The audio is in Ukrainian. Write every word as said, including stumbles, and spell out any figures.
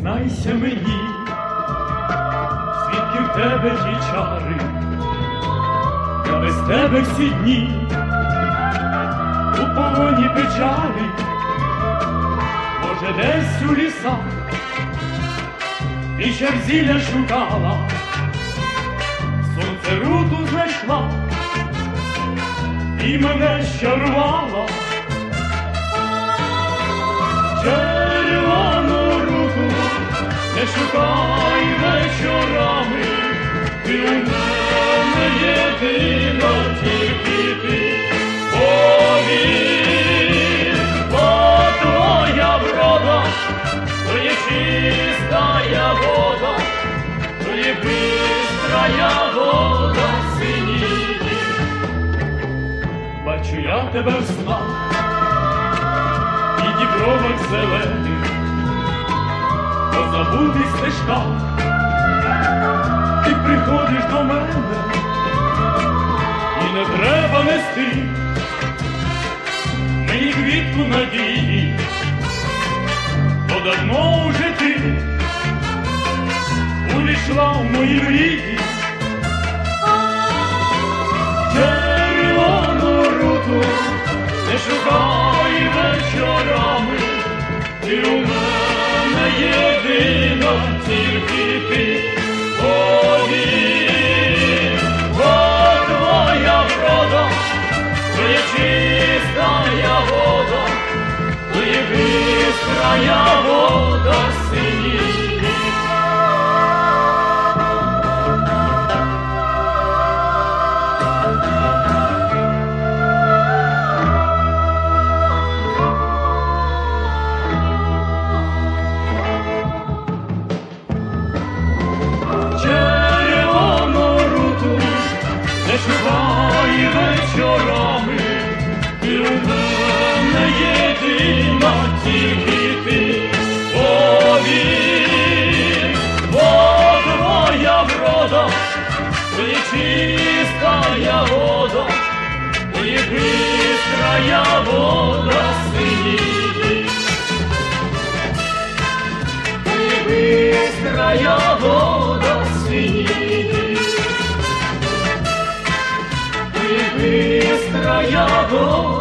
Зізнайся мені, звідки в тебе ті чари, я без тебе всі дні у полоні печалі, може, десь у лісах ти ще в зілля шукала, сонце руту знайшла і мене щарувала. Червону руту не шукай вечорами, ти у мене єдина, тільки ти. Повір, бо твоя врода, то є чистая вода, то є бистрая вода синіє. Бачу я тебе в снах і дібровах зелених, по забутих стежках ти приходиш до мене, і не треба нести мені квітку надії, бо давно вже ти увійшла в мої мрії. Червону руту не шукай вечорами, ти у мене єдина, тільки ти. Повір, бо твоя врода, то є чистая вода, то є бистрая вода синіє. Не шукай вечорами, ти у мене єдина, тільки ти. Повір, бо твоя врода, то є чистая вода, то є бистрая вода синіє. То є бистрая вода синіє. Быстрая вода.